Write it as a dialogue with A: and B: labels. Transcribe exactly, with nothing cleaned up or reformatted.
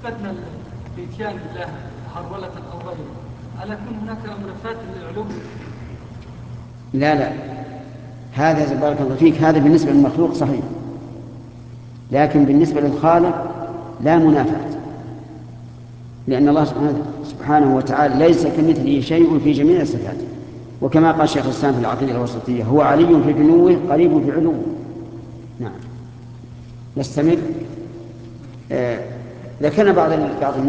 A: أثبتنا الإتيان بالله هرولة أو غيره، ألا يكون هناك منافاة للعلوم؟
B: لا لا، هذا بارك الله فيك، هذا بالنسبة للمخلوق صحيح، لكن بالنسبة للخالق لا منافاة، لأن الله سبحانه وتعالى ليس كمثله شيء في جميع الصفات، وكما قال شيخ الإسلام في العقيدة الوسطية: هو علي في دنوه قريب في علوه. نعم. نستمر. آه ذكرنا بعض بعض